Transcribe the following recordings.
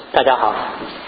大家好。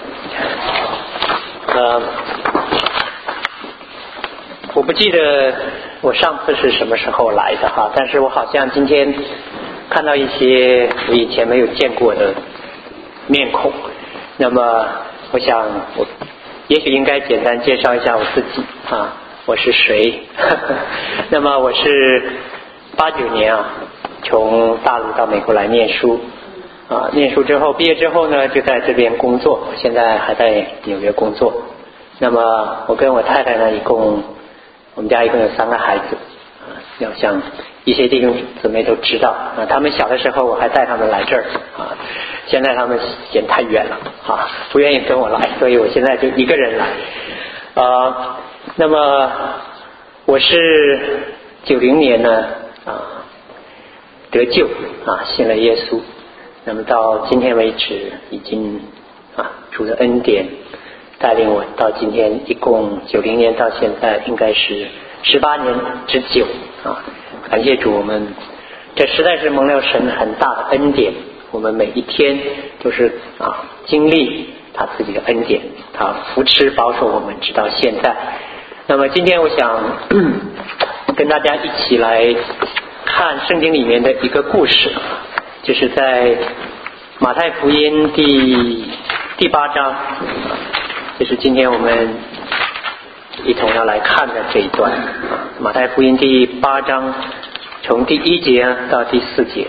我不记得我上次是什么时候来的哈，但是我好像今天看到一些我以前没有见过的面孔。那么我想我也许应该简单介绍一下我自己啊，我是谁？那么我是89年从大陆到美国来念书念书之后毕业之后呢，就在这边工作，现在还在纽约工作。那么我跟我太太呢，我们家一共有3个孩子要像一些弟兄姊妹都知道他们小的时候我还带他们来这儿现在他们嫌太远了不愿意跟我来，所以我现在就一个人来那么我是90年呢得救信了耶稣。那么到今天为止已经主的恩典带领我到今天，一共90年到现在应该是18年之久感谢主，我们这实在是蒙了神很大的恩典，我们每一天都是经历他自己的恩典，他扶持保守我们直到现在。那么今天我想跟大家一起来看圣经里面的一个故事，就是在马太福音第8章，就是今天我们一同要来看的这一段。马太福音第8章从第1节到第4节。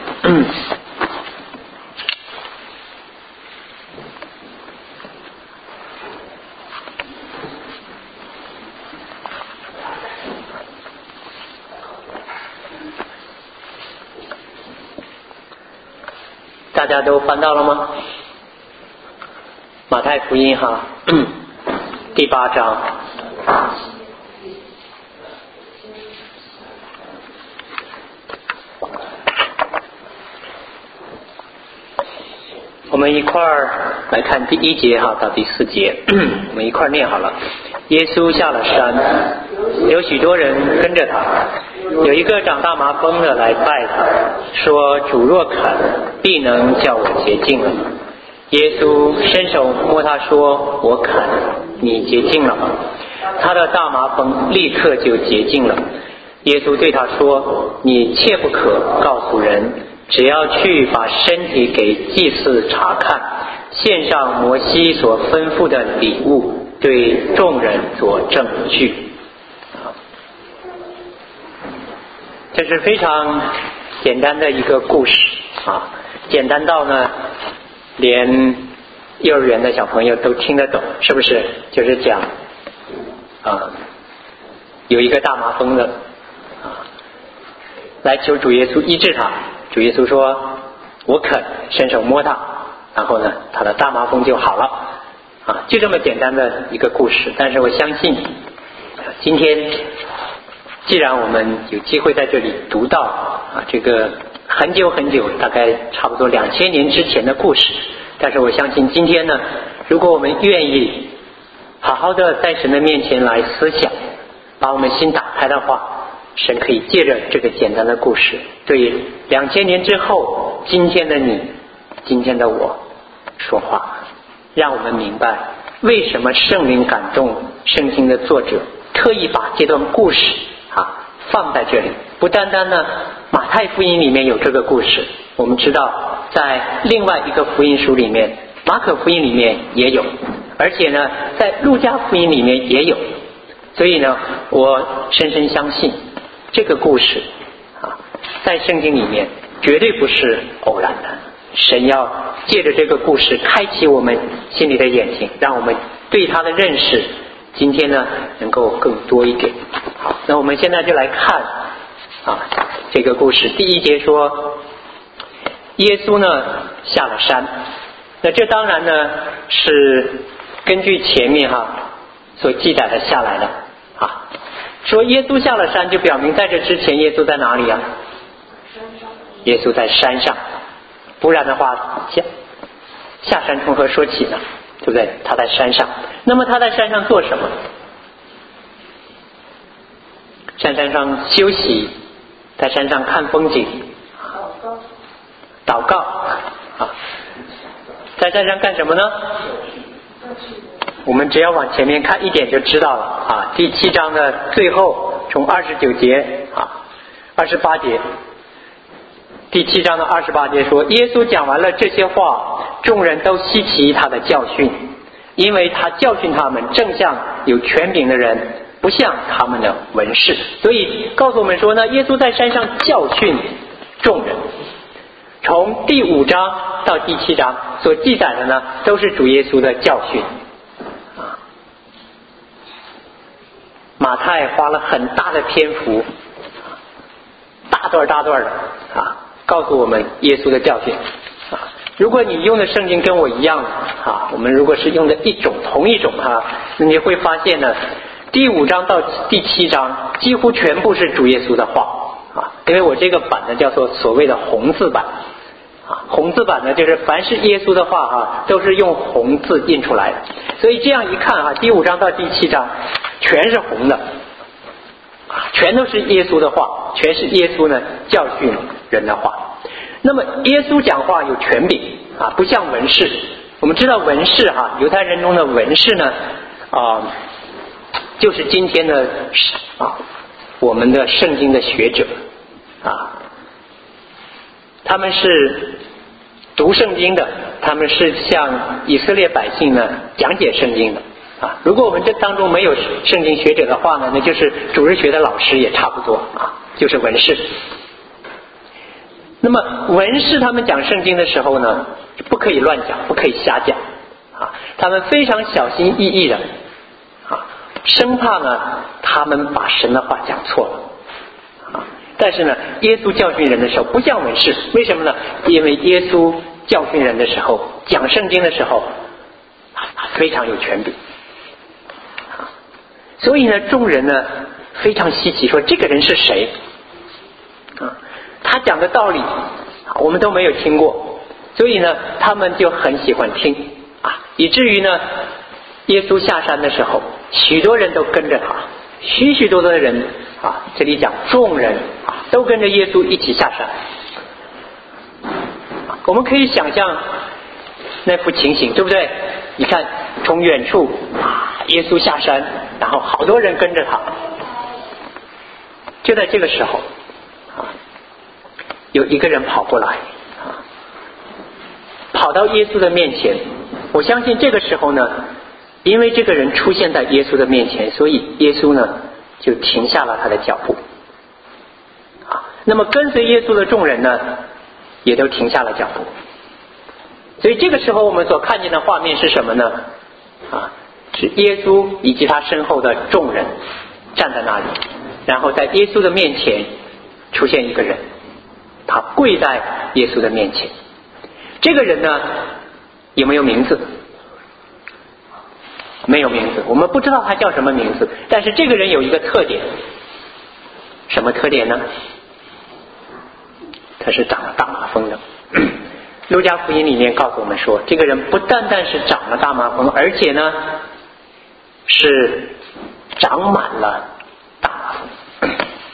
大家都翻到了吗？马太福音第8章。我们一块儿来看第1节到第4节，我们一块儿念好了。耶稣下了山，有许多人跟着他。有一个长大麻风的来拜他，说：主若肯，必能叫我洁净了。耶稣伸手摸他说：我肯，你洁净了。他的大麻风立刻就洁净了。耶稣对他说：你切不可告诉人，只要去把身体给祭司查看，献上摩西所吩咐的礼物，对众人做证据。这是非常简单的一个故事简单到呢连幼儿园的小朋友都听得懂，是不是？就是讲有一个大麻风的来求主耶稣医治他，主耶稣说我肯，伸手摸他，然后呢他的大麻风就好了就这么简单的一个故事。但是我相信今天既然我们有机会在这里读到这个很久很久，大概差不多2000年之前的故事，但是我相信今天呢，如果我们愿意好好的在神的面前来思想，把我们心打开的话，神可以借着这个简单的故事对2000年之后今天的你，今天的我说话，让我们明白为什么圣灵感动圣经的作者特意把这段故事放在这里。不单单呢马太福音里面有这个故事，我们知道在另外一个福音书里面，马可福音里面也有，而且呢在路加福音里面也有。所以呢我深深相信这个故事在圣经里面绝对不是偶然的，神要借着这个故事开启我们心里的眼睛，让我们对他的认识今天呢能够更多一点。好，那我们现在就来看这个故事。第1节说耶稣呢下了山，那这当然呢是根据前面所记载的下来的说耶稣下了山，就表明在这之前耶稣在哪里耶稣在山上，不然的话下山从何说起呢？对不对？他在山上。那么他在山上做什么？在山上休息，在山上看风景，祷告在山上干什么呢？我们只要往前面看一点就知道了啊。第7章的最后，从29节28节，第7章的28节说，耶稣讲完了这些话，众人都稀奇他的教训，因为他教训他们正像有权柄的人，不像他们的文士。所以告诉我们说呢，耶稣在山上教训众人。从第5章到第7章所记载的呢，都是主耶稣的教训。马太花了很大的篇幅，大段的告诉我们耶稣的教训。如果你用的圣经跟我一样我们如果是用的同一种那你会发现呢，第5章到第7章几乎全部是主耶稣的话因为我这个版呢叫做所谓的红字版红字版呢就是凡是耶稣的话都是用红字印出来的，所以这样一看第5章到第7章全是红的全都是耶稣的话，全是耶稣呢教训人的话。那么耶稣讲话有权柄不像文士。我们知道文士犹太人中的文士呢就是今天的我们的圣经的学者他们是读圣经的，他们是向以色列百姓呢讲解圣经的如果我们这当中没有圣经学者的话呢，那就是主日学的老师也差不多就是文士。那么文士他们讲圣经的时候呢，不可以乱讲，不可以瞎讲他们非常小心翼翼的生怕呢他们把神的话讲错了但是呢耶稣教训人的时候不像文士，为什么呢？因为耶稣教训人的时候，讲圣经的时候非常有权柄所以呢众人呢非常稀奇，说这个人是谁他讲的道理我们都没有听过，所以呢他们就很喜欢听以至于呢耶稣下山的时候许多人都跟着他，许多的人这里讲众人都跟着耶稣一起下山我们可以想象那幅情形，对不对？你看从远处耶稣下山，然后好多人跟着他。就在这个时候有一个人跑过来跑到耶稣的面前。我相信这个时候呢，因为这个人出现在耶稣的面前，所以耶稣呢就停下了他的脚步那么跟随耶稣的众人呢也都停下了脚步。所以这个时候我们所看见的画面是什么呢？是耶稣以及他身后的众人站在那里，然后在耶稣的面前出现一个人，他跪在耶稣的面前。这个人呢有没有名字？没有名字，我们不知道他叫什么名字，但是这个人有一个特点。什么特点呢？他是长了大麻风的。路加福音里面告诉我们说，这个人不单单是长了大麻风，而且呢是长满了大麻风。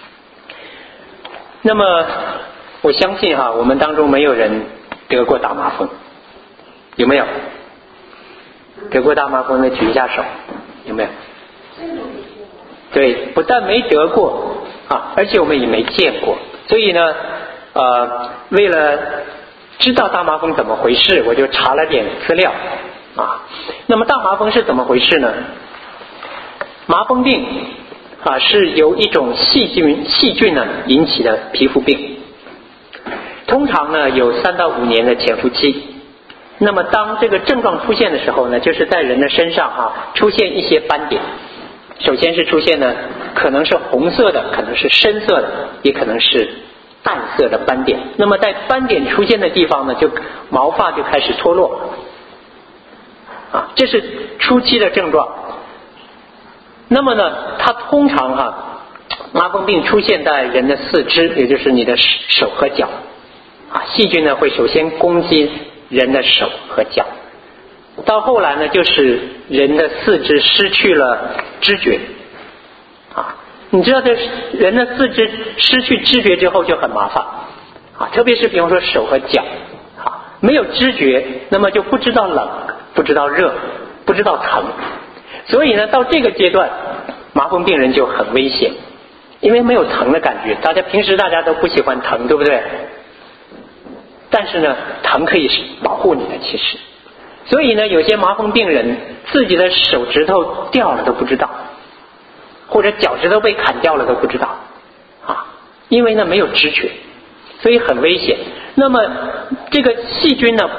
那么我相信我们当中没有人得过大麻风，有没有？得过大麻风的举一下手，有没有？对，不但没得过而且我们也没见过。所以呢为了知道大麻风怎么回事，我就查了点资料那么大麻风是怎么回事呢？麻风病是由一种细菌呢引起的皮肤病，通常呢有3到5年的潜伏期。那么当这个症状出现的时候呢，就是在人的身上出现一些斑点。首先是出现呢可能是红色的，可能是深色的，也可能是淡色的斑点。那么在斑点出现的地方呢，就毛发就开始脱落这是初期的症状。那么呢它通常麻风病出现在人的四肢，也就是你的手和脚细菌呢会首先攻击人的手和脚，到后来呢就使人的四肢失去了知觉你知道这人的四肢失去知觉之后就很麻烦特别是比方说手和脚没有知觉，那么就不知道冷，不知道热，不知道疼。所以呢，到这个阶段，麻风病人就很危险，因为没有疼的感觉。平时大家都不喜欢疼，对不对？但是呢，疼可以保护你的，其实。所以呢，有些麻风病人自己的手指头掉了都不知道，或者脚趾头被砍掉了都不知道啊，因为呢没有知觉，所以很危险。那么这个细菌呢，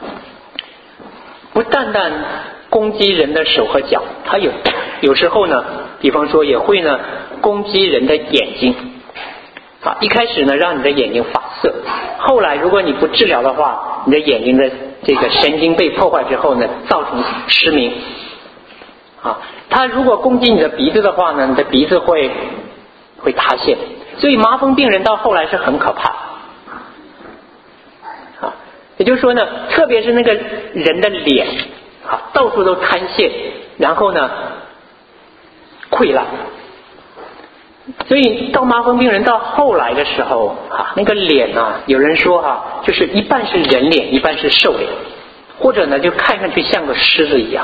不单单攻击人的手和脚，它有时候呢，比方说也会呢攻击人的眼睛啊。一开始呢让你的眼睛发涩，后来如果你不治疗的话，你的眼睛的这个神经被破坏之后呢，造成失明啊。它如果攻击你的鼻子的话呢，你的鼻子会塌陷。所以麻风病人到后来是很可怕啊。也就是说呢，特别是那个人的脸啊，到处都塌陷，然后呢溃烂。所以到麻风病人到后来的时候啊，那个脸啊，有人说啊，就是一半是人脸，一半是兽脸，或者呢就看上去像个狮子一样。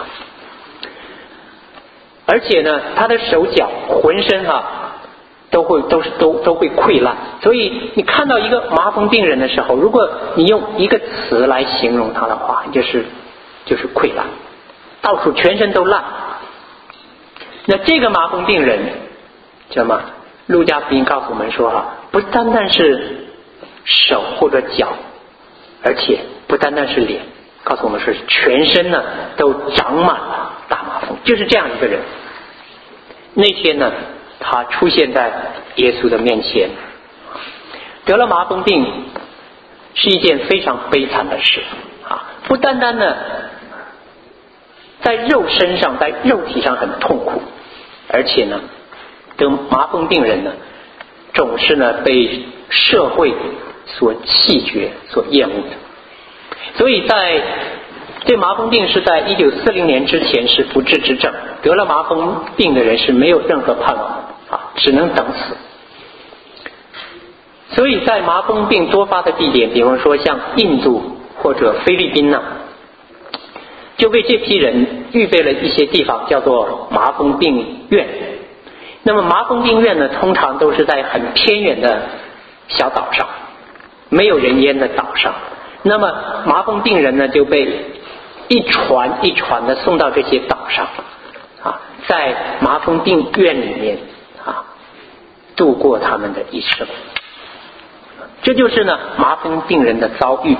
而且呢，他的手脚浑身都会溃烂。所以你看到一个麻风病人的时候，如果你用一个词来形容他的话，就是溃烂，到处全身都烂。那这个麻风病人知道吗？路加福音告诉我们说不单单是手或者脚，而且不单单是脸，告诉我们是全身呢都长满了大麻风，就是这样一个人。那天呢，他出现在耶稣的面前，得了麻风病是一件非常悲惨的事啊！不单单呢在肉身上，在肉体上很痛苦，而且呢，得麻风病人呢，总是呢被社会所弃绝、所厌恶的。所以这麻风病是在1940年之前是不治之症，得了麻风病的人是没有任何盼望啊，只能等死。所以在麻风病多发的地点，比方说像印度或者菲律宾呢，就为这批人预备了一些地方，叫做麻风病院。那么麻风病院呢，通常都是在很偏远的小岛上，没有人烟的岛上。那么麻风病人呢，就被一船一船的送到这些岛上啊，在麻风病院里面啊，度过他们的一生。这就是呢麻风病人的遭遇。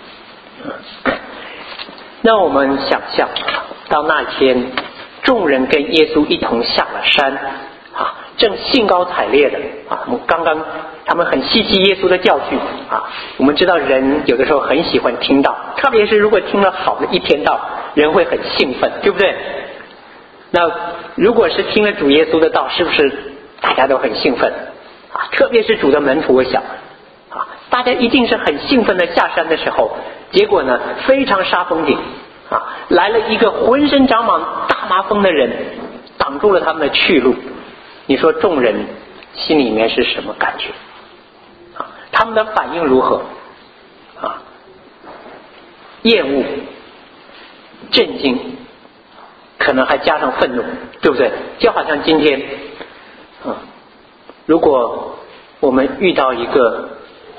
那我们想象到那天，众人跟耶稣一同下了山啊，正兴高采烈的啊，刚刚他们很希奇耶稣的教训啊。我们知道人有的时候很喜欢听道，特别是如果听了好的一篇道，人会很兴奋，对不对？那如果是听了主耶稣的道，是不是大家都很兴奋啊？特别是主的门徒，我想啊，大家一定是很兴奋的下山的时候，结果呢非常煞风景啊，来了一个浑身长满大麻风的人，挡住了他们的去路。你说众人心里面是什么感觉啊？他们的反应如何啊？厌恶、震惊，可能还加上愤怒，对不对？就好像今天如果我们遇到一个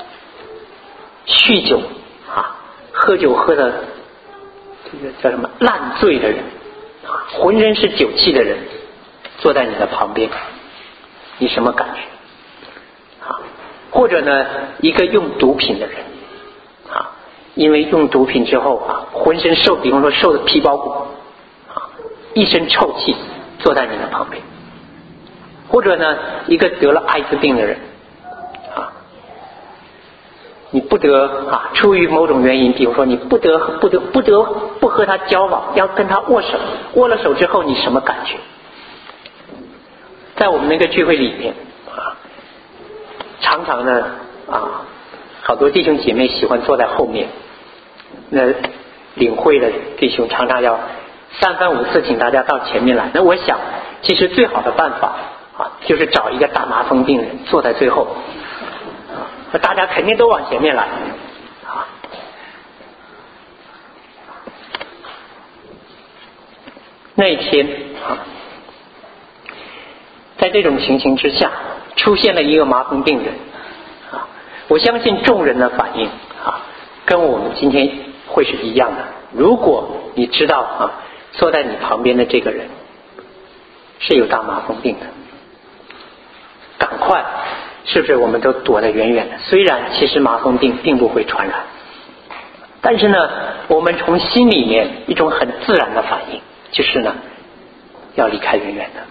酗酒啊，喝酒喝的这个叫什么烂醉的人啊，浑身是酒气的人坐在你的旁边，你什么感觉啊？或者呢，一个用毒品的人啊，因为用毒品之后啊，浑身比方说瘦的皮包骨啊，一身臭气坐在你的旁边。或者呢，一个得了艾滋病的人啊，你不得啊，出于某种原因，比如说你不得不和他交往，要跟他握手，握了手之后你什么感觉？在我们那个聚会里面啊，常常呢啊，好多弟兄姐妹喜欢坐在后面，那领会的弟兄常常要3番5次请大家到前面来。那我想，其实最好的办法啊，就是找一个大麻风病人坐在最后，大家肯定都往前面来啊。 那一天在这种情形之下出现了一个麻风病人我相信众人的反应跟我们今天会是一样的。如果你知道坐在你旁边的这个人是有大麻风病的，赶快是不是我们都躲得远远的？虽然其实麻风病并不会传染，但是呢我们从心里面一种很自然的反应就是呢要离开远远的。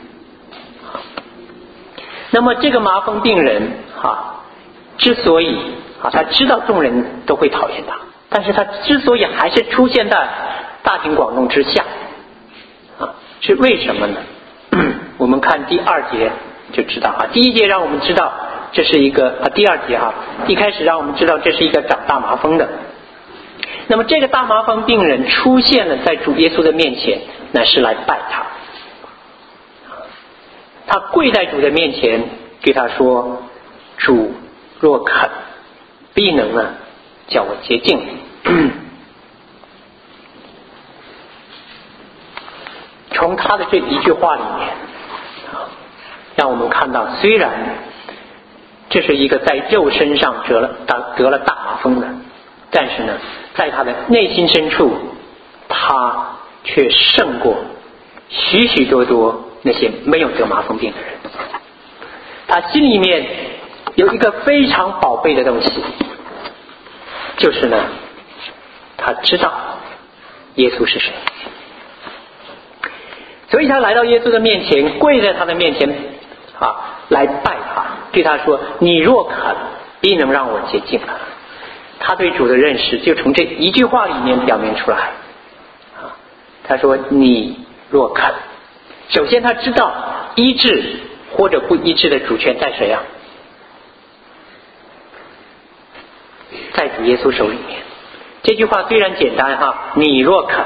那么这个麻风病人之所以他知道众人都会讨厌他，但是他之所以还是出现在大庭广众之下是为什么呢？我们看第2节就知道第1节让我们知道这是一个第2节一开始让我们知道这是一个长大麻风的。那么这个大麻风病人出现了在主耶稣的面前，乃是来拜他。他跪在主的面前对他说，主若肯必能叫我洁净。从他的这一句话里面让我们看到，虽然这是一个在肉身上得了大麻风的，但是呢在他的内心深处他却胜过许许多多那些没有得麻风病的人。他心里面有一个非常宝贝的东西，就是呢他知道耶稣是谁，所以他来到耶稣的面前，跪在他的面前来拜他，对他说，你若肯必能让我洁净。他对主的认识就从这一句话里面表明出来他说你若肯。首先他知道医治或者不医治的主权在谁在主耶稣手里面。这句话虽然简单你若肯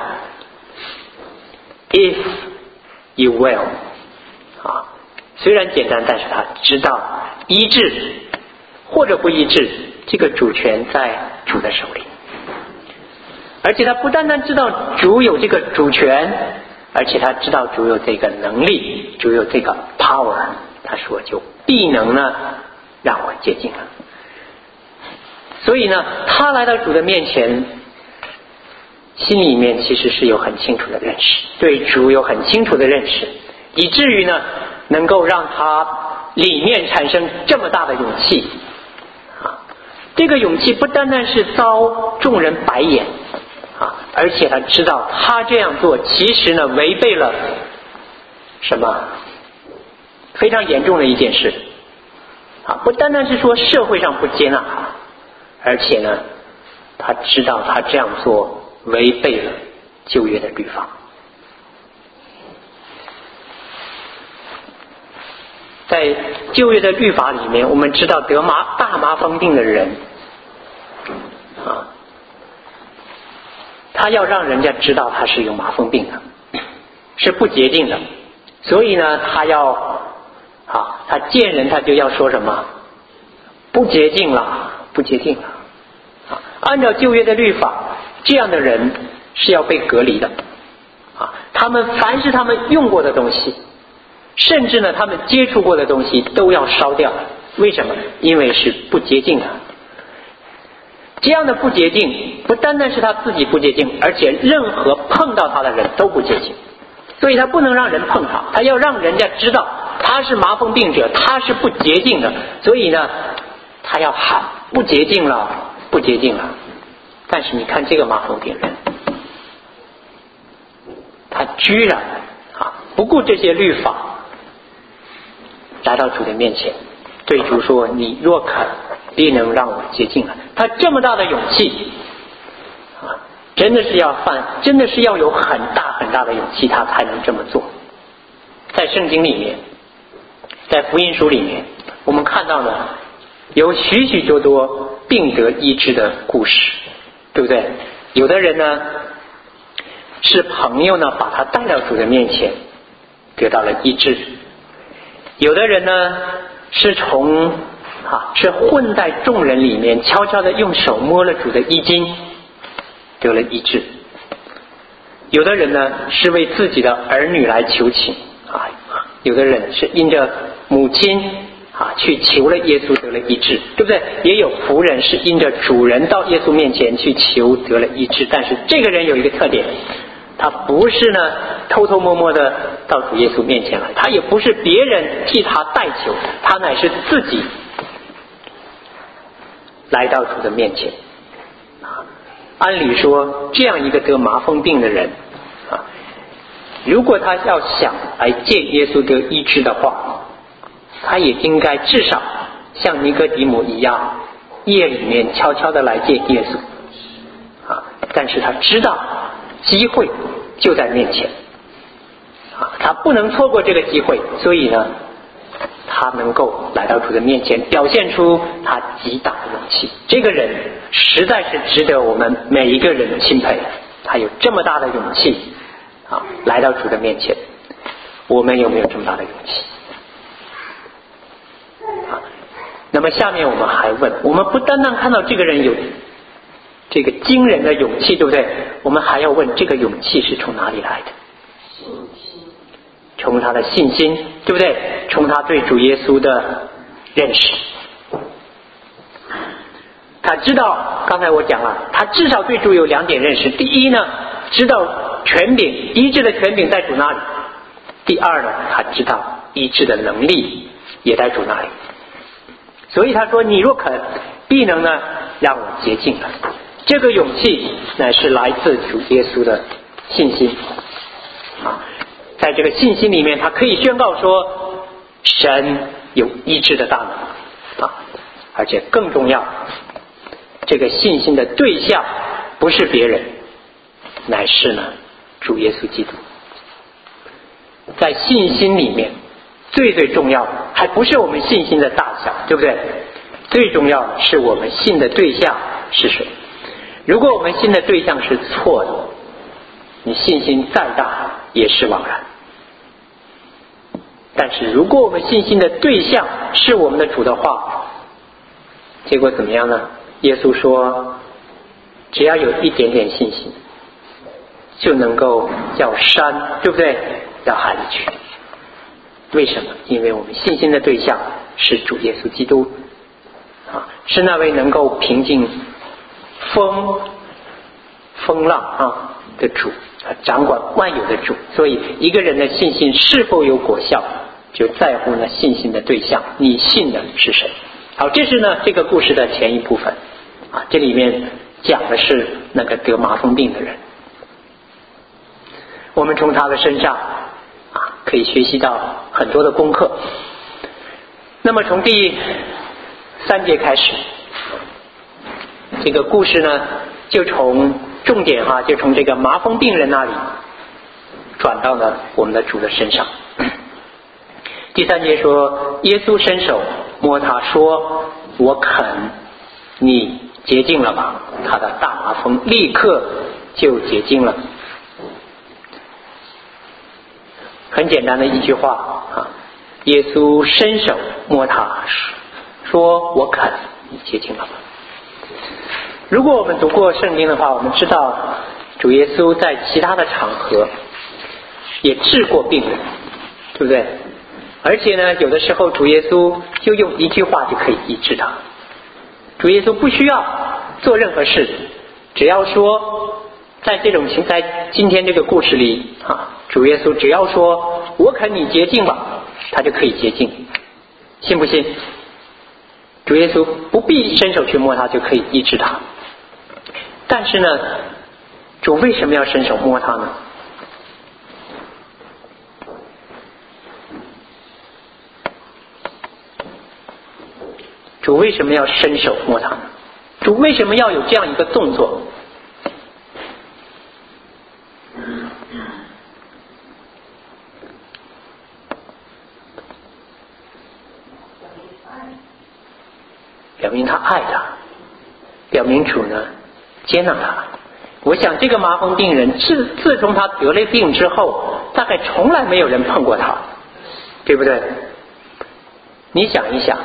if you will 虽然简单，但是他知道医治或者不医治这个主权在主的手里。而且他不单单知道主有这个主权，而且他知道主有这个能力，主有这个 power， 他说就必能让我洁净了。所以呢他来到主的面前，心里面其实是有很清楚的认识，对主有很清楚的认识，以至于呢能够让他里面产生这么大的勇气这个勇气不单单是遭众人白眼而且他知道他这样做其实呢违背了什么非常严重的一件事不单单是说社会上不接纳他，而且呢他知道他这样做违背了旧约的律法。在旧约的律法里面，我们知道得大麻风病的人他要让人家知道他是有麻风病的，是不洁净的，所以呢他要他见人他就要说什么不洁净了，不洁净了按照旧约的律法，这样的人是要被隔离的他们凡是他们用过的东西，甚至呢他们接触过的东西都要烧掉。为什么？因为是不洁净的。这样的不洁净不单单是他自己不洁净，而且任何碰到他的人都不洁净。所以他不能让人碰他，他要让人家知道他是麻风病者，他是不洁净的。所以呢他要喊不洁净了，不洁净了。但是你看这个麻风病人，他居然不顾这些律法来到主的面前，对主说你若肯必能让我洁净了。他这么大的勇气真的是要有很大很大的勇气他才能这么做。在圣经里面，在福音书里面，我们看到呢有许许多多病得医治的故事，对不对？有的人呢是朋友呢把他带到主的面前得到了医治，有的人呢是是混在众人里面悄悄的用手摸了主的衣襟得了医治， 有的人呢是为自己的儿女来求情啊，有的人是因着母亲去求了耶稣得了医治，对不对？也有仆人是因着主人到耶稣面前去求得了医治，但是这个人有一个特点，他不是呢偷偷摸摸的到主耶稣面前来，他也不是别人替他代求，他乃是自己来到主的面前。按理说这样一个得麻风病的人如果他要想来见耶稣得医治的话，他也应该至少像尼哥底母一样，夜里面悄悄的来见耶稣但是他知道机会就在面前他不能错过这个机会，所以呢他能够来到主的面前，表现出他极大的勇气。这个人实在是值得我们每一个人钦佩，他有这么大的勇气来到主的面前。我们有没有这么大的勇气那么下面我们还问，我们不单单看到这个人有这个惊人的勇气，对不对？我们还要问这个勇气是从哪里来的？从他的信心，对不对？从他对主耶稣的认识。他知道，刚才我讲了，他至少对主有2点认识。第一呢，知道权柄，医治的权柄在主那里。第二呢，他知道医治的能力也在主那里。所以他说，你若肯，必能呢让我洁净了。这个勇气乃是来自主耶稣的信心在这个信心里面，他可以宣告说神有医治的大能而且更重要，这个信心的对象不是别人，乃是呢主耶稣基督。在信心里面最重要的还不是我们信心的大小，对不对？最重要的是我们信的对象是谁。如果我们信的对象是错的，你信心再大也是枉然。但是如果我们信心的对象是我们的主的话，结果怎么样呢？耶稣说只要有一点点信心，就能够叫山，对不对？到海里去。为什么？因为我们信心的对象是主耶稣基督是那位能够平静风浪的主，掌管万有的主。所以一个人的信心是否有果效，就在乎呢信心的对象，你信的是谁。好，这是呢这个故事的前一部分这里面讲的是那个得麻风病的人。我们从他的身上可以学习到很多的功课。那么从第3节开始，这个故事呢就从重点就从这个麻风病人那里转到了我们的主的身上。第3节说，耶稣伸手摸他说，我肯，你洁净了吧。他的大麻风立刻就洁净了。很简单的一句话耶稣伸手摸他说，我肯，你洁净了吧。如果我们读过圣经的话，我们知道主耶稣在其他的场合也治过病人，对不对？而且呢有的时候主耶稣就用一句话就可以医治他。主耶稣不需要做任何事，只要说在今天这个故事里主耶稣只要说我肯你洁净吧，他就可以洁净。信不信？主耶稣不必伸手去摸他就可以医治他。但是呢主为什么要伸手摸他呢？主为什么要伸手摸他呢？主为什么要有这样一个动作？表明他爱他，表明主呢接纳他。我想这个麻风病人自从他得了病之后，大概从来没有人碰过他，对不对？你想一想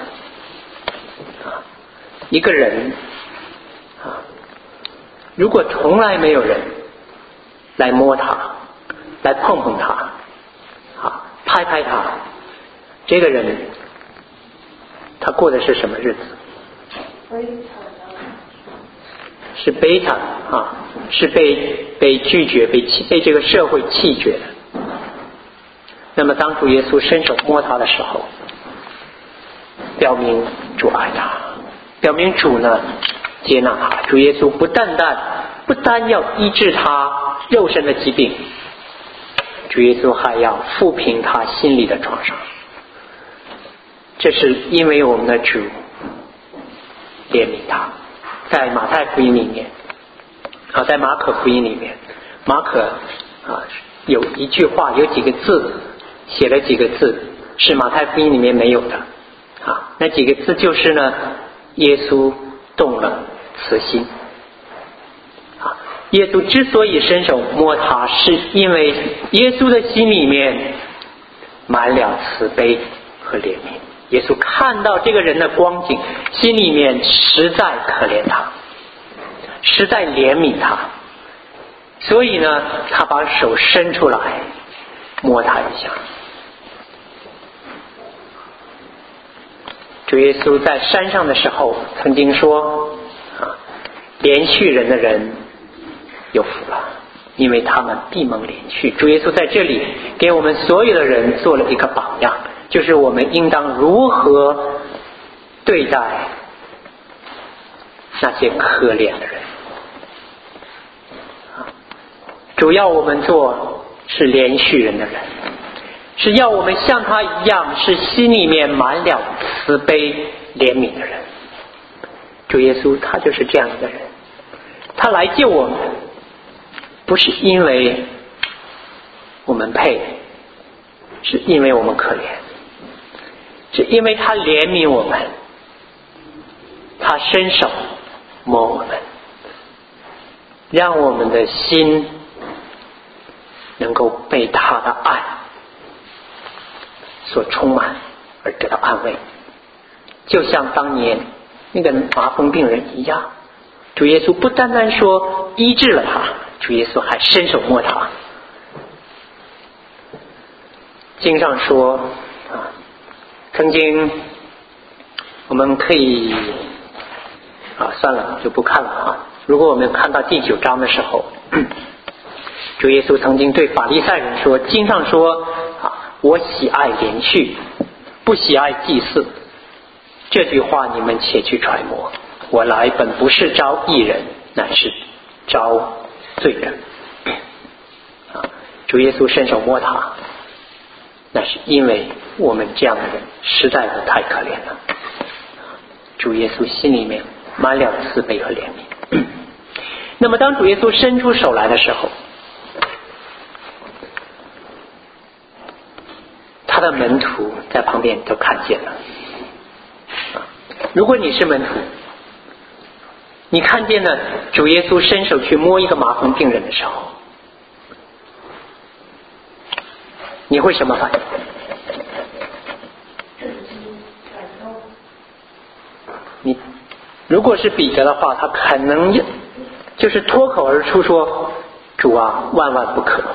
一个人如果从来没有人来摸他，来碰碰他，拍拍他，这个人他过的是什么日子？是悲惨是被拒绝，被这个社会弃绝的。那么当主耶稣伸手摸他的时候，表明主爱他，表明主呢接纳他。主耶稣不单要医治他肉身的疾病，主耶稣还要抚平他心里的创伤。这是因为我们的主怜悯他。在马太福音里面在马可福音里面，马可有一句话，有几个字，写了几个字是马太福音里面没有的那几个字就是呢，耶稣动了慈心。耶稣之所以伸手摸他，是因为耶稣的心里面满了慈悲和怜悯。耶稣看到这个人的光景，心里面实在可怜他，实在怜悯他，所以呢他把手伸出来摸他一下。主耶稣在山上的时候曾经说连续人的人有福了，因为他们必蒙连续。主耶稣在这里给我们所有的人做了一个榜样，就是我们应当如何对待那些可怜的人。主要我们做是连续人的人，是要我们像他一样，是心里面满了慈悲怜悯的人。主耶稣他就是这样的人，他来救我们，不是因为我们配，是因为我们可怜，是因为他怜悯我们，他伸手摸我们，让我们的心能够被他的爱所充满而得到安慰。就像当年那个麻风病人一样，主耶稣不单单说医治了他，主耶稣还伸手摸他。经上说曾经我们可以算了就不看了如果我们看到第9章的时候，主耶稣曾经对法利赛人说，经上说我喜爱连续，不喜爱祭祀。这句话你们且去揣摩，我来本不是招义人，乃是招罪人。主耶稣伸手摸他，那是因为我们这样的人实在是太可怜了。主耶稣心里面满了慈悲和怜悯。那么当主耶稣伸出手来的时候，他的门徒在旁边都看见了。如果你是门徒，你看见了主耶稣伸手去摸一个麻风病人的时候，你会什么反应？你如果是彼得的话，他可能就是脱口而出说，主啊，万万不可。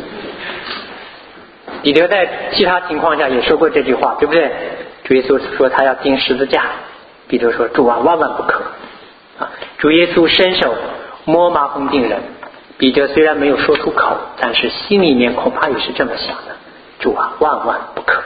彼得在其他情况下也说过这句话，对不对？主耶稣说他要钉十字架，彼得说，主啊，万万不可。主耶稣伸手摸麻风病人，彼得虽然没有说出口，但是心里面恐怕也是这么想的，主啊，万万不可。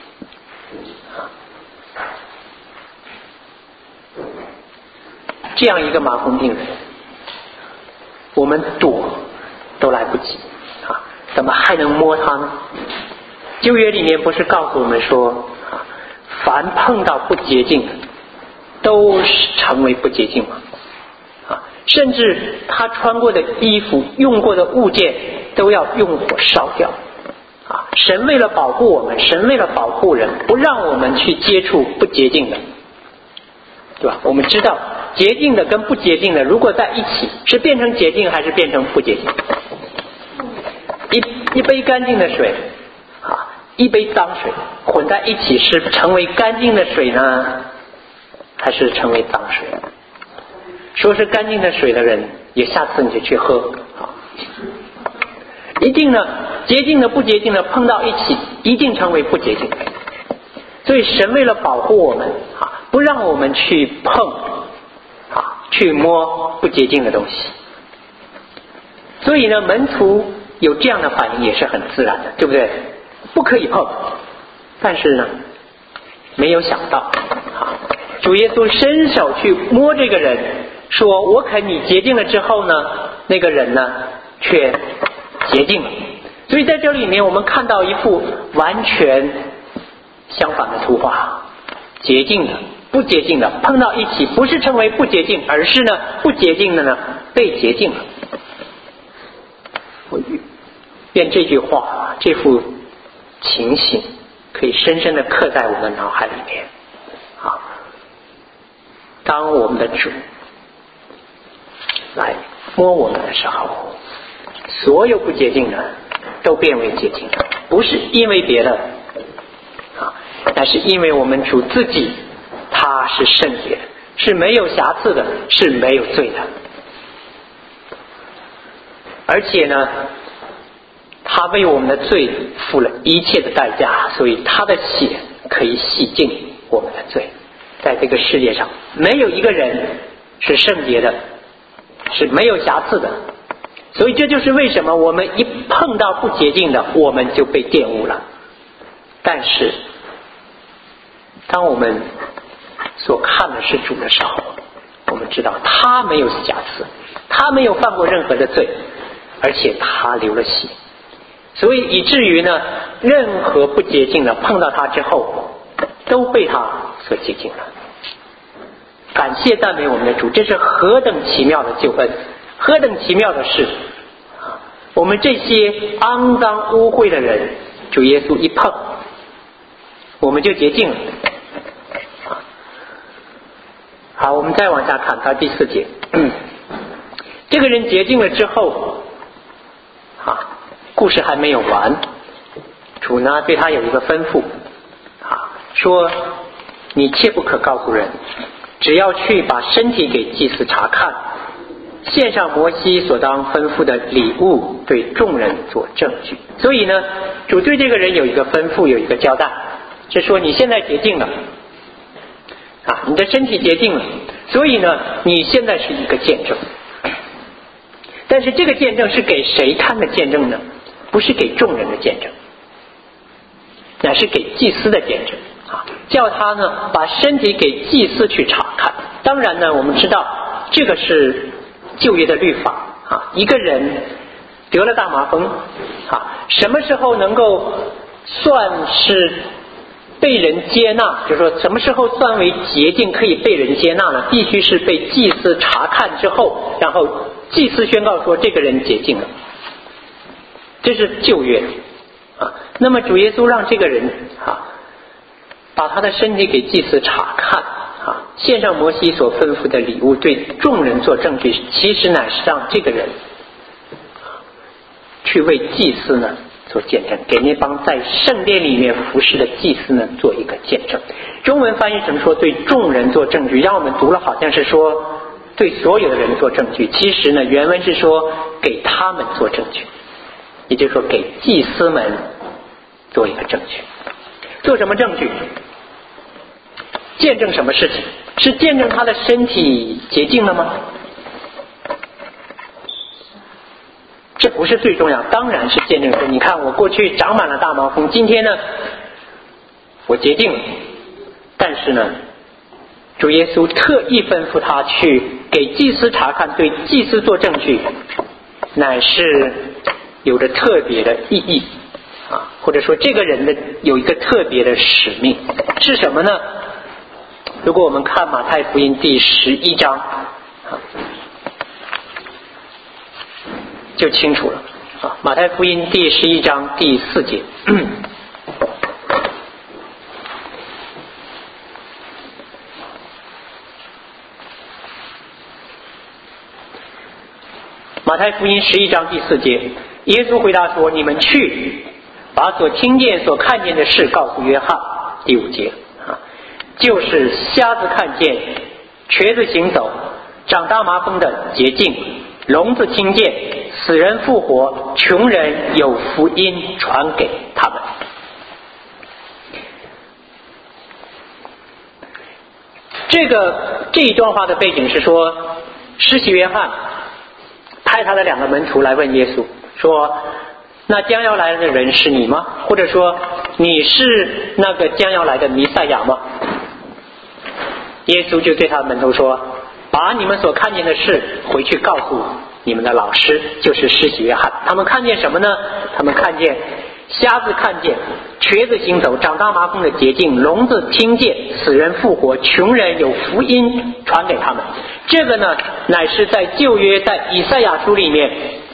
这样一个麻风病人，我们躲都来不及怎么还能摸他呢？旧约里面不是告诉我们说凡碰到不洁净的都成为不洁净吗？甚至他穿过的衣服用过的物件都要用火烧掉神为了保护我们，神为了保护人，不让我们去接触不洁净的，对吧？我们知道洁净的跟不洁净的如果在一起，是变成洁净还是变成不洁净？一杯干净的水一杯脏水混在一起，是成为干净的水呢，还是成为脏水？说是干净的水的人，也下次你就去喝一定呢，洁净的不洁净的碰到一起，一定成为不洁净的。所以神为了保护我们不让我们去碰去摸不洁净的东西，所以呢，门徒有这样的反应也是很自然的，对不对？不可以碰，但是呢，没有想到主耶稣伸手去摸这个人，说我肯你洁净了之后呢，那个人呢却洁净了。所以在这里面我们看到一幅完全相反的图画，洁净的不洁净的碰到一起，不是成为不洁净，而是呢不洁净的呢被洁净了。我愿这句话这幅情形可以深深地刻在我们脑海里面当我们的主来摸我们的时候，所有不洁净的都变为洁净了，不是因为别的但是因为我们主自己他是圣洁的，是没有瑕疵的，是没有罪的，而且呢他为我们的罪付了一切的代价，所以他的血可以洗净我们的罪。在这个世界上没有一个人是圣洁的，是没有瑕疵的，所以这就是为什么我们一碰到不洁净的我们就被玷污了。但是当我们所看的是主的时候，我们知道他没有瑕疵，他没有犯过任何的罪，而且他流了血，所以以至于呢，任何不洁净的碰到他之后都被他所洁净了。感谢赞美我们的主，这是何等奇妙的救恩，何等奇妙的事我们这些肮脏污秽的人，主耶稣一碰我们就洁净了好，我们再往下看到第4节这个人洁净了之后故事还没有完，主呢对他有一个吩咐说你切不可告诉人，只要去把身体给祭司查看，献上摩西所当吩咐的礼物，对众人做证据。所以呢，主对这个人有一个吩咐，有一个交代，是说你现在洁净了你的身体洁净了，所以呢你现在是一个见证。但是这个见证是给谁看的见证呢？不是给众人的见证，乃是给祭司的见证叫他呢把身体给祭司去查看。当然呢我们知道这个是旧约的律法一个人得了大麻风什么时候能够算是被人接纳，就是说什么时候算为洁净可以被人接纳呢？必须是被祭司查看之后，然后祭司宣告说这个人洁净了，这是旧约那么主耶稣让这个人把他的身体给祭司查看献上摩西所吩咐的礼物，对众人做证据，其实乃是让这个人去为祭司呢做见证，给那帮在圣殿里面服侍的祭司呢做一个见证。中文翻译成说对众人做证据，让我们读了好像是说对所有的人做证据，其实呢原文是说给他们做证据，也就是说给祭司们做一个证据。做什么证据？见证什么事情？是见证他的身体洁净了吗？这不是最重要，当然是见证说你看我过去长满了大麻风，今天呢我洁净了。但是呢主耶稣特意吩咐他去给祭司查看，对祭司做证据，乃是有着特别的意义或者说这个人的有一个特别的使命。是什么呢？如果我们看马太福音第11章就清楚了马太福音第11章第4节马太福音11章第4节，耶稣回答说，你们去把所听见所看见的事告诉约翰。第5节就是瞎子看见，瘸子行走，长大麻风的洁净，聋子听见， 死人复活，穷人有福音传给他们。这一段话的背景是说，施洗约翰派他的2个门徒来问耶稣说，那将要来的人是你吗？或者说你是那个将要来的弥赛亚吗？耶稣就对他的门徒说，把你们所看见的事回去告诉你们的老师，就是施洗约翰。他们看见什么呢？他们看见瞎子看见，瘸子行走，长大麻风的洁净，聋子听见，死人复活，穷人有福音传给他们。这个呢，乃是在旧约，在以赛亚书里面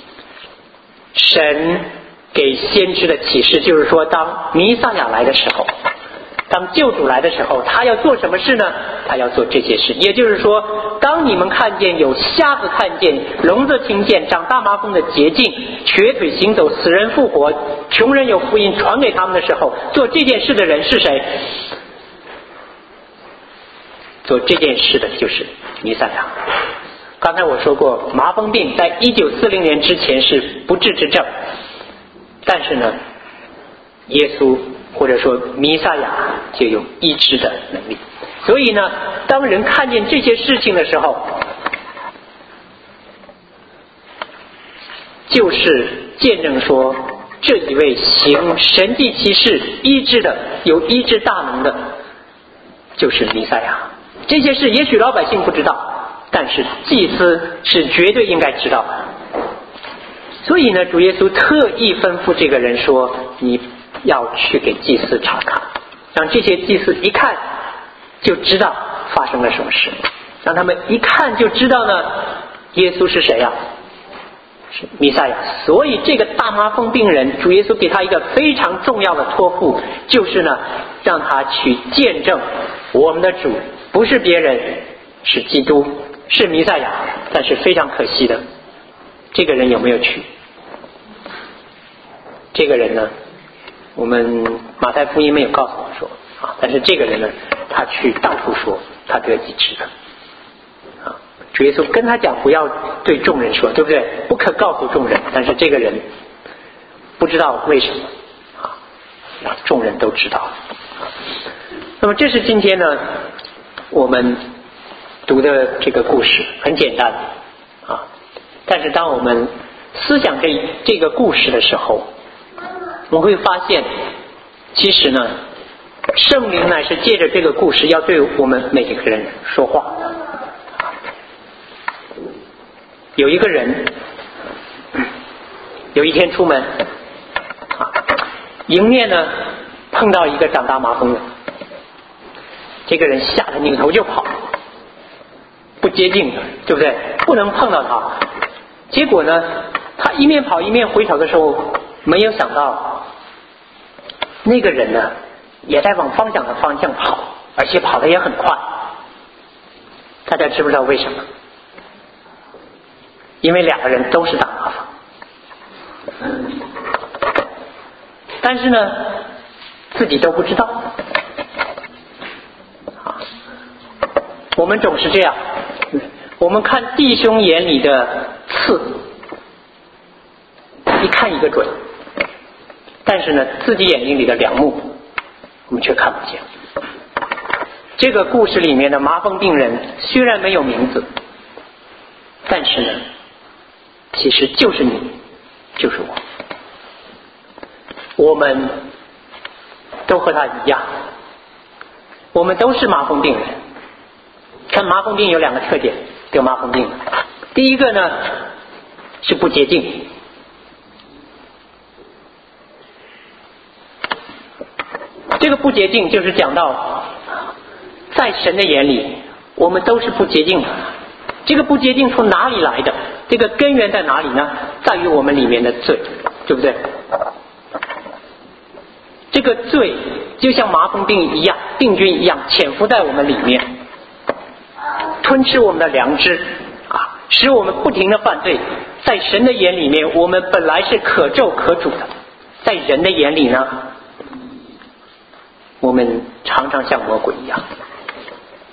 神给先知的启示，就是说当弥赛亚来的时候，当救主来的时候，他要做什么事呢？他要做这些事。也就是说，当你们看见有瞎子看见，聋子听见，长大麻风的洁净，瘸腿行走，死人复活，穷人有福音传给他们的时候，做这件事的人是谁？做这件事的就是弥赛亚。刚才我说过，麻风病在1940年之前是不治之症，但是呢，耶稣或者说弥赛亚就有医治的能力。所以呢，当人看见这些事情的时候，就是见证说这一位行神迹奇事医治的有医治大能的就是弥赛亚。这些事也许老百姓不知道，但是祭司是绝对应该知道的。所以呢，主耶稣特意吩咐这个人说，你要去给祭司查看，让这些祭司一看就知道发生了什么事，让他们一看就知道呢，耶稣是谁呀？是弥赛亚。所以这个大麻风病人，主耶稣给他一个非常重要的托付，就是呢，让他去见证我们的主不是别人，是基督，是弥赛亚。但是非常可惜的，这个人有没有去？这个人呢，我们马太福音没有告诉我说啊，但是这个人呢，他去到处说他得医治的啊。主耶稣跟他讲不要对众人说，对不对？不可告诉众人。但是这个人不知道为什么啊，让众人都知道。那么这是今天呢我们读的这个故事，很简单啊。但是当我们思想这个故事的时候，我们会发现，其实呢，圣灵乃是借着这个故事要对我们每一个人说话。有一个人有一天出门迎面呢碰到一个长大麻风的，这个人吓得扭头就跑，不接近的，对不对？不能碰到他。结果呢，他一面跑一面回头的时候，没有想到那个人呢也在往方向的方向跑，而且跑得也很快。大家知不知道为什么？因为2个人都是大麻风，但是呢自己都不知道。我们总是这样，我们看弟兄眼里的刺，一看一个准，但是呢自己眼睛里的梁木我们却看不见。这个故事里面的麻风病人虽然没有名字，但是呢其实就是你，就是我们都和他一样，我们都是麻风病人。看麻风病有2个特点，得麻风病第一个呢是不洁净，这个不洁净就是讲到在神的眼里我们都是不洁净的。这个不洁净从哪里来的？这个根源在哪里呢？在于我们里面的罪，对不对？这个罪就像麻风病一样，病菌一样潜伏在我们里面，吞吃我们的良知啊，使我们不停的犯罪。在神的眼里面，我们本来是可咒可诅的，在人的眼里呢，我们常常像魔鬼一样，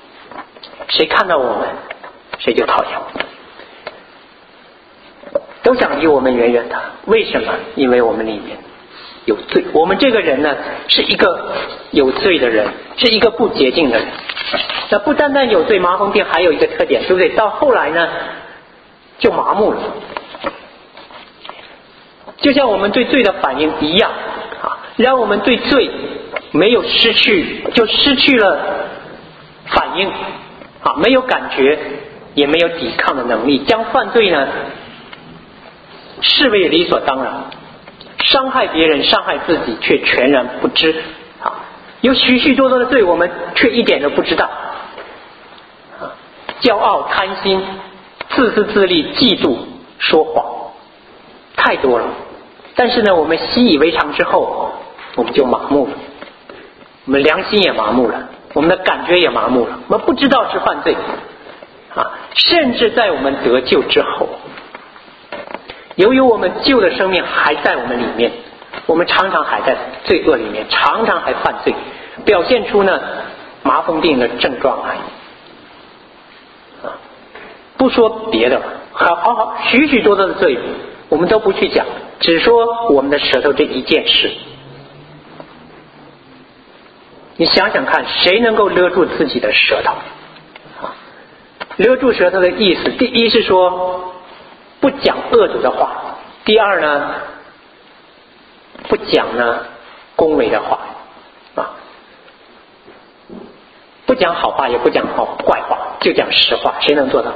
谁看到我们谁就讨厌我们。都想离我们远远的。为什么？因为我们里面有罪。我们这个人呢，是一个有罪的人，是一个不洁净的人。那不单单有罪，麻风病还有一个特点，对不对？到后来呢，就麻木了，就像我们对罪的反应一样啊，让我们对罪没有失去，就失去了反应啊，没有感觉，也没有抵抗的能力，将犯罪呢视为理所当然，伤害别人，伤害自己，却全然不知啊。有许许多多的罪，我们却一点都不知道啊。骄傲、贪心、自私自利、嫉妒、说谎，太多了。但是呢，我们习以为常之后，我们就麻木了，我们良心也麻木了，我们的感觉也麻木了，我们不知道是犯罪啊。甚至在我们得救之后，由于我们旧的生命还在我们里面，我们常常还在罪恶里面，常常还犯罪，表现出呢麻风病的症状来啊。不说别的，好许许多多的罪我们都不去讲，只说我们的舌头这一件事。你想想看，谁能够勒住自己的舌头啊？勒住舌头的意思，第一是说不讲恶毒的话，第二呢不讲呢恭维的话啊，不讲好话也不讲坏话，就讲实话。谁能做到？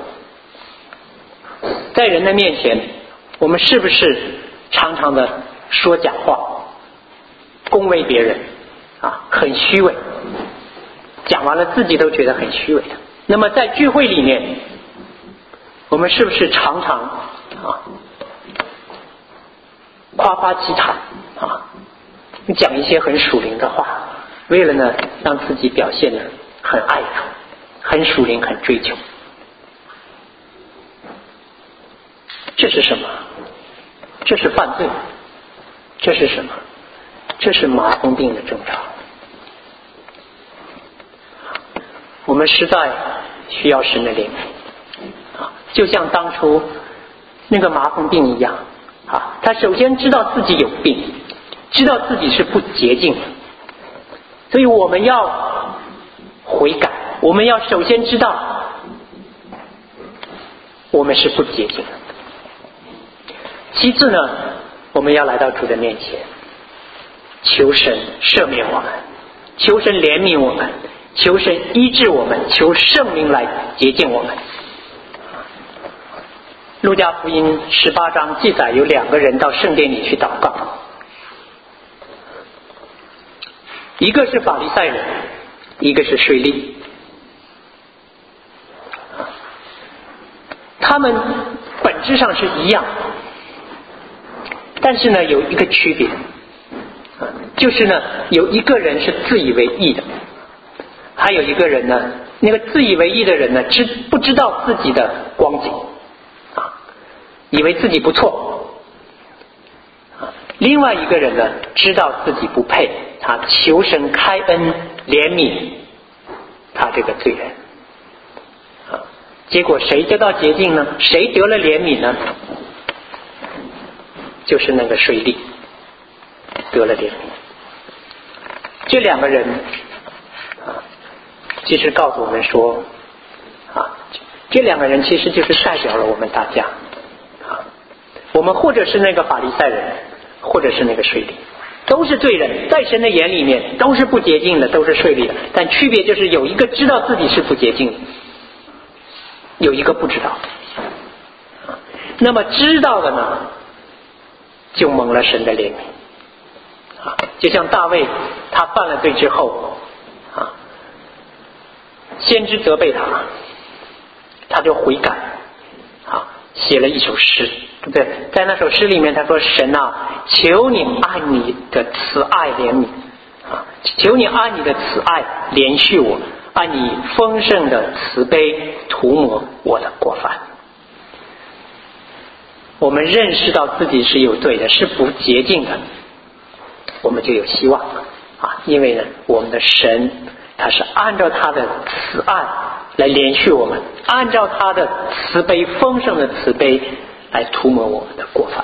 在人的面前，我们是不是常常的说假话，恭维别人啊，很虚伪，讲完了自己都觉得很虚伪的。那么在聚会里面，我们是不是常常啊夸夸其谈啊，讲一些很属灵的话，为了呢让自己表现得很爱主，很属灵，很追求。这是什么？这是犯罪。这是什么？这是麻风病的征兆。我们实在需要神的怜悯啊，就像当初那个麻风病一样啊，他首先知道自己有病，知道自己是不洁净的，所以我们要悔改，我们要首先知道我们是不洁净的。其次呢，我们要来到主的面前，求神赦免我们，求神怜悯我们，求神医治我们，求圣灵来洁净我们。路加福音18章记载有2个人到圣殿里去祷告，一个是法利赛人，一个是税吏。他们本质上是一样，但是呢有一个区别，就是呢有一个人是自以为义的，还有一个人呢，那个自以为义的人呢不知道自己的光景啊，以为自己不错啊。另外一个人呢知道自己不配，他求神开恩怜悯他这个罪人啊。结果谁得到洁净呢？谁得了怜悯呢？就是那个税吏得了怜悯。这2个人啊，其实告诉我们说啊，这2个人其实就是代表了我们大家啊。我们或者是那个法利赛人，或者是那个税吏，都是罪人，在神的眼里面都是不洁净的，都是税吏的，但区别就是有一个知道自己是不洁净的，有一个不知道。那么知道的呢，就蒙了神的怜悯啊。就像大卫他犯了罪之后啊，先知责备他，他就悔改啊，写了一首诗，对不对？在那首诗里面他说，神啊，求你按你的慈爱怜悯啊，求你按你的慈爱怜恤我，按你丰盛的慈悲涂抹我的过犯。我们认识到自己是有罪的，是不洁净的，我们就有希望啊！因为呢，我们的神他是按照他的慈爱来怜恤我们，按照他的慈悲丰盛的慈悲来涂抹我们的过犯。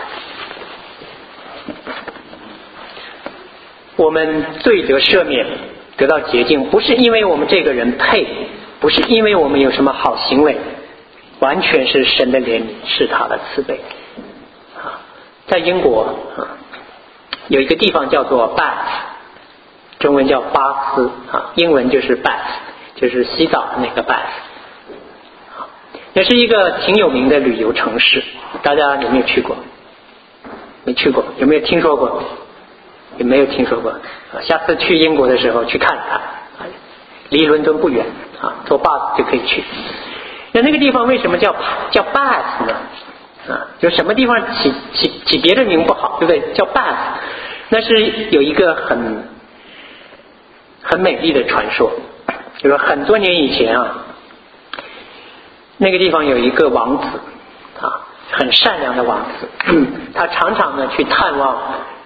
我们罪得赦免，得到洁净，不是因为我们这个人配，不是因为我们有什么好行为，完全是神的怜悯，是他的慈悲。在英国有一个地方叫做 Bath， 中文叫巴斯，英文就是 Bath， 就是洗澡的那个 Bath， 也是一个挺有名的旅游城市。大家有没有去过？没去过？有没有听说过？也没有听说过。下次去英国的时候去看看，离伦敦不远，坐 bus 就可以去。那个地方为什么叫 Bath 呢？就什么地方起别的名不好，对不对？叫 Bath， 那是有一个很美丽的传说，就是很多年以前那个地方有一个王子很善良的王子，他常常呢去探望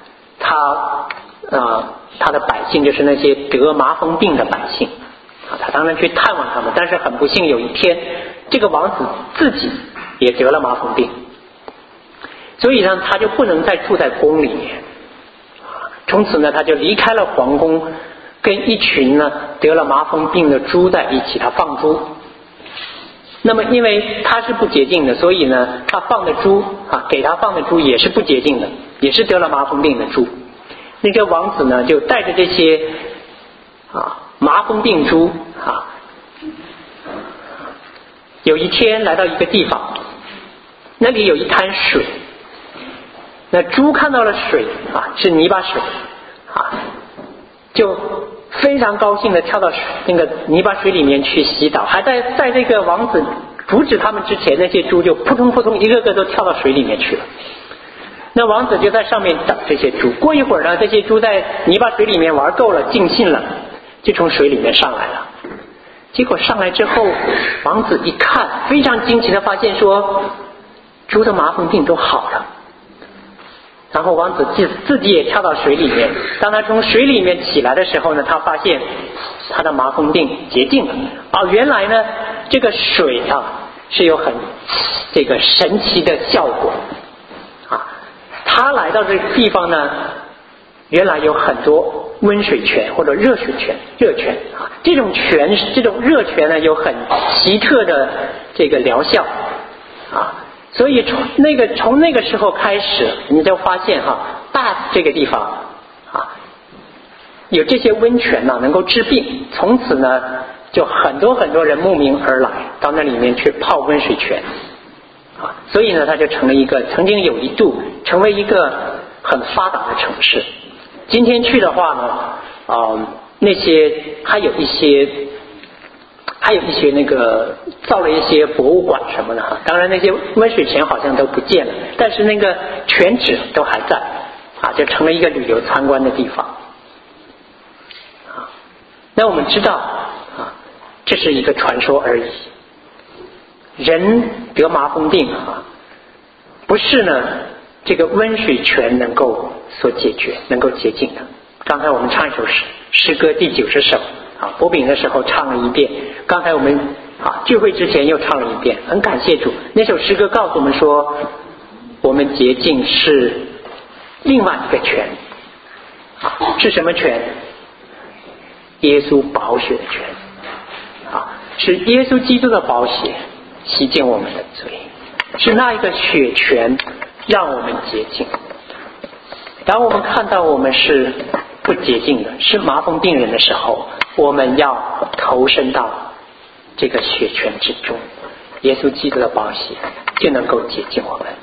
他的百姓，就是那些得麻风病的百姓，他常常去探望他们。但是很不幸，有一天这个王子自己也得了麻风病，所以呢他就不能再住在宫里面，从此呢他就离开了皇宫，跟一群呢得了麻风病的猪在一起，他放猪。那么因为他是不洁净的，所以呢他放的猪给他放的猪也是不洁净的，也是得了麻风病的猪。那个王子呢就带着这些麻风病猪有一天来到一个地方，那里有一滩水，那猪看到了水是泥巴水就非常高兴的跳到那个泥巴水里面去洗澡。还在这个王子阻止他们之前，那些猪就扑通扑通一个个都跳到水里面去了。那王子就在上面等这些猪。过一会儿呢，这些猪在泥巴水里面玩够了，尽兴了，就从水里面上来了。结果上来之后，王子一看，非常惊奇的发现说，猪的麻风病都好了。然后王子自己也跳到水里面。当他从水里面起来的时候呢，他发现他的麻风病洁净了。原来呢这个水是有很这个神奇的效果他来到这个地方呢，原来有很多温水泉或者热水泉、热泉这种热泉呢有很奇特的这个疗效所以从那个时候开始，你就发现Bath 这个地方有这些温泉能够治病。从此呢就很多人慕名而来，到那里面去泡温水泉所以呢它就曾经有一度成为一个很发达的城市。今天去的话呢那些还有一些那个造了一些博物馆什么的当然那些温水泉好像都不见了，但是那个泉址都还在就成了一个旅游参观的地方那我们知道这是一个传说而已。人得麻风病不是呢这个温水泉能够所解决，能够洁净的。刚才我们唱一首诗歌第90首播饼的时候唱了一遍，刚才我们聚会之前又唱了一遍，很感谢主。那首诗歌告诉我们说，我们洁净是另外一个泉是什么泉？耶稣宝血的泉是耶稣基督的宝血洗净我们的罪，是那一个血泉让我们洁净。当我们看到我们是不洁净的，是麻风病人的时候，我们要投身到这个血泉之中，耶稣基督的宝血就能够洁净我们。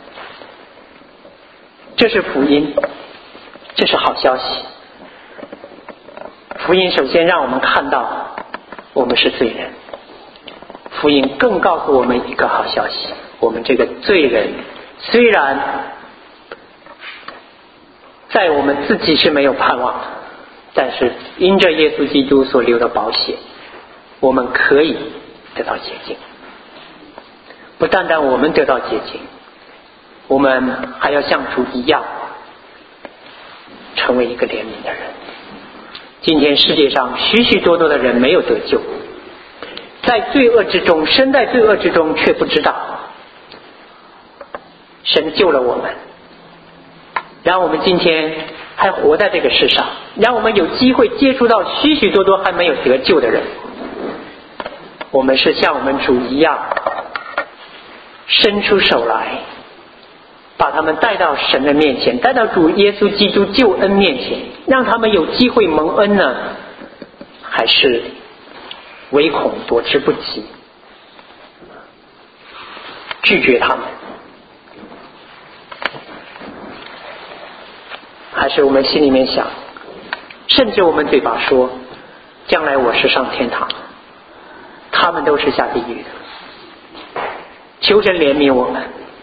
这是福音，这是好消息。福音首先让我们看到我们是罪人，福音更告诉我们一个好消息，我们这个罪人虽然在我们自己是没有盼望的，但是因着耶稣基督所流的宝血，我们可以得到洁净。不单单我们得到洁净，我们还要像主一样成为一个怜悯的人。今天世界上许许多多的人没有得救，在罪恶之中，身在罪恶之中却不知道， 神救了我们，让我们今天还活在这个世上，让我们有机会接触到许许多多还没有得救的人。我们是像我们主一样伸出手来，把他们带到神的面前，带到主耶稣基督救恩面前，让他们有机会蒙恩呢？还是唯恐躲之不及，拒绝他们？还是我们心里面想，甚至我们嘴巴说将来我是上天堂，他们都是下地狱的。求神怜悯我们，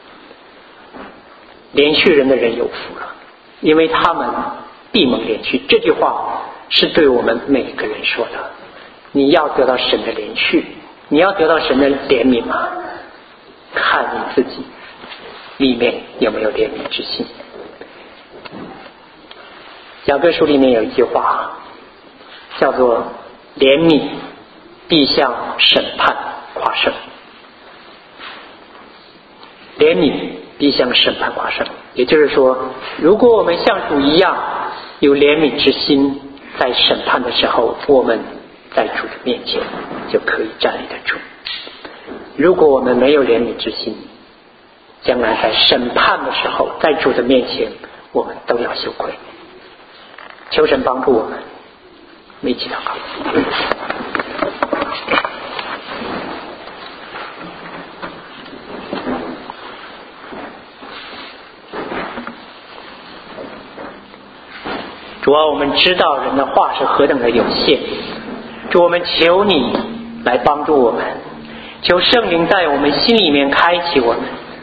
连续人的人有福了，因为他们必蒙连续。这句话是对我们每个人说的。你要得到神的连续，你要得到神的怜悯吗？看你自己里面有没有怜悯之心。雅各书里面有一句话叫做怜悯必向审判夸胜，怜悯必向审判夸胜。也就是说，如果我们像主一样有怜悯之心，在审判的时候，我们在主的面前就可以站立得住。如果我们没有怜悯之心，将来在审判的时候，在主的面前，我们都要羞愧。求神帮助我们，一起祷告。主啊，我们知道人的话是何等的有限，主，我们求你来帮助我们，求圣灵在我们心里面开启我们，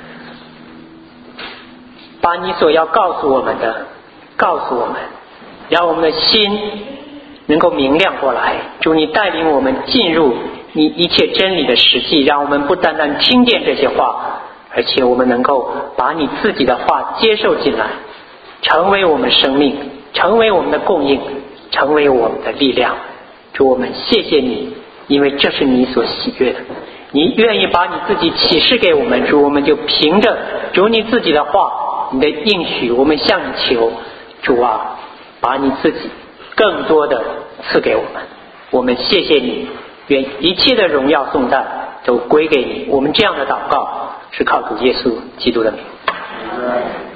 把你所要告诉我们的告诉我们，让我们的心能够明亮过来。主，你带领我们进入你一切真理的实际，让我们不单单听见这些话，而且我们能够把你自己的话接受进来，成为我们生命，成为我们的供应，成为我们的力量。主，我们谢谢你，因为这是你所喜悦的，你愿意把你自己启示给我们。主，我们就凭着主你自己的话，你的应许，我们向你求。主啊，把你自己更多的赐给我们，我们谢谢你，愿一切的荣耀颂赞都归给你。我们这样的祷告是靠主耶稣基督的名。